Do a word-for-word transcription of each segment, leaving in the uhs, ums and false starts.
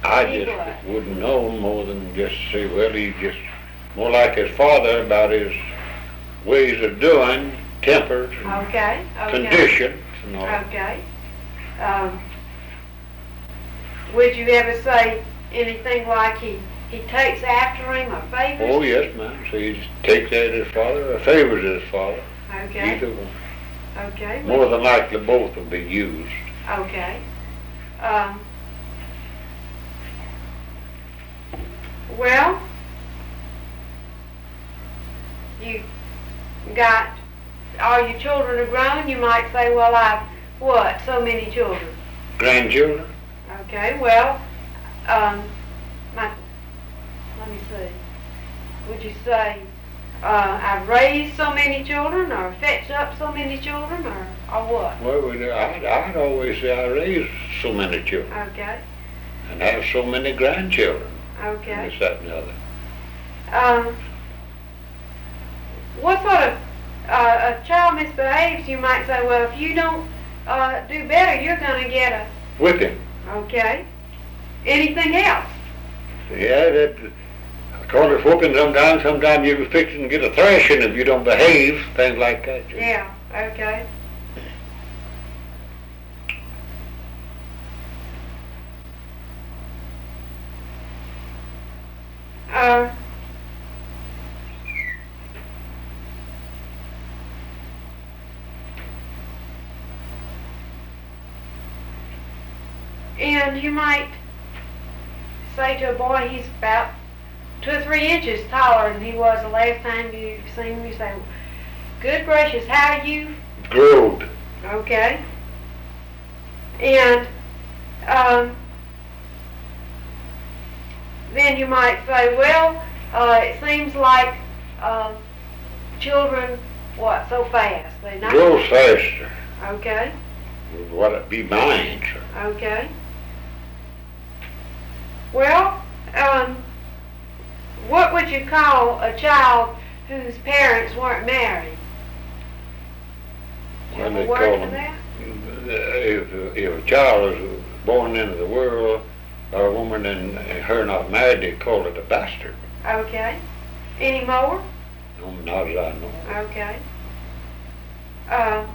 I He just what? wouldn't know more than just say, well, he's just more like his father about his ways of doing, tempers, and Okay, okay. conditions, and all. Okay. Um, would you ever say anything like he, he takes after him or favors Oh, him? yes, ma'am. So he takes after his father or favors his father. Okay, Either one. okay. would More you- than likely both will be used. Okay. Um, well, you got, all your children are grown, you might say, well, I've, what, so many children? Grandchildren? Okay, well, um, my, let me see. Would you say, uh, I've raised so many children, or fetched up so many children, or, or what? Well, we- I'd, I'd always say I raised so many children Okay, and have so many grandchildren. okay. This, that, and the other. Um, what sort of, uh, a child misbehaves, you might say, well, if you don't, uh, do better, you're gonna get a, Whipping. okay. Anything else? Yeah, that, I call it whooping sometimes. Sometimes you're fixing to get a thrashing if you don't behave, things like that. you know. Yeah, okay. Uh, and you might say to a boy, he's about two or three inches taller than he was the last time you seen him. You say, good gracious, how are you? Growed. Okay. And um, then you might say, well, uh, it seems like uh, children, what, so fast? They not. Grow faster. Okay. What it be mine, sir. Okay. Well, um, what would you call a child whose parents weren't married? Well, Have they a word call for them. that? If, if a child is born into the world, or a woman and her not married, they call it a bastard. Okay. Any more? No, not as I know. Okay. Uh,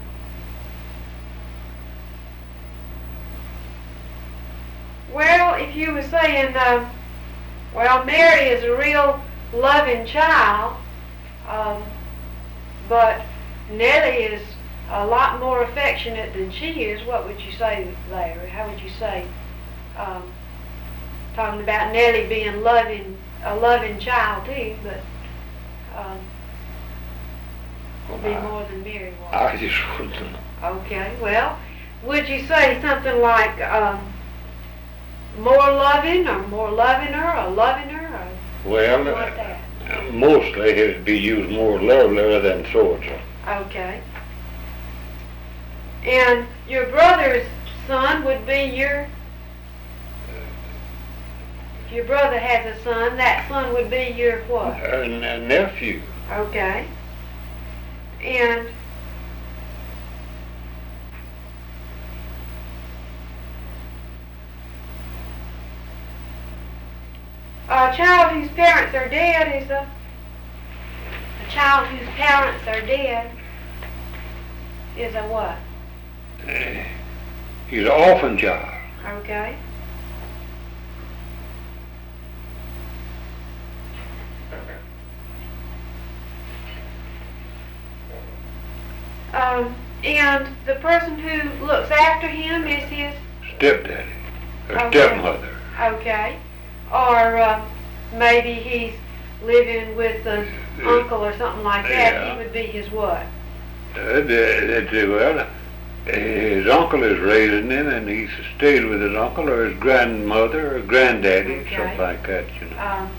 well, if you were saying, uh, well, Mary is a real loving child, um, but Nellie is a lot more affectionate than she is, what would you say there? How would you say, um, talking about Nellie being loving, a loving child too, but um, will be I- more than Mary was. I just wouldn't know. Okay, well, would you say something like um, more loving, or more loving her, or loving her, or Well, something like that? uh, mostly it'd be used more lovelier than so-and-so. Okay. And your brother's son would be your, if your brother has a son, that son would be your what? A a nephew. Okay. And a child whose parents are dead is a, a child whose parents are dead is a what? Uh, He's an orphan child. Okay. Um, and the person who looks after him is his, Stepdaddy. Or Okay. stepmother. okay, or uh, maybe he's living with an uncle or something like that. Yeah. He would be his what? Uh, they, they, well, his uncle is raising him, and he stayed with his uncle or his grandmother or granddaddy, Okay. something like that, you know. Um,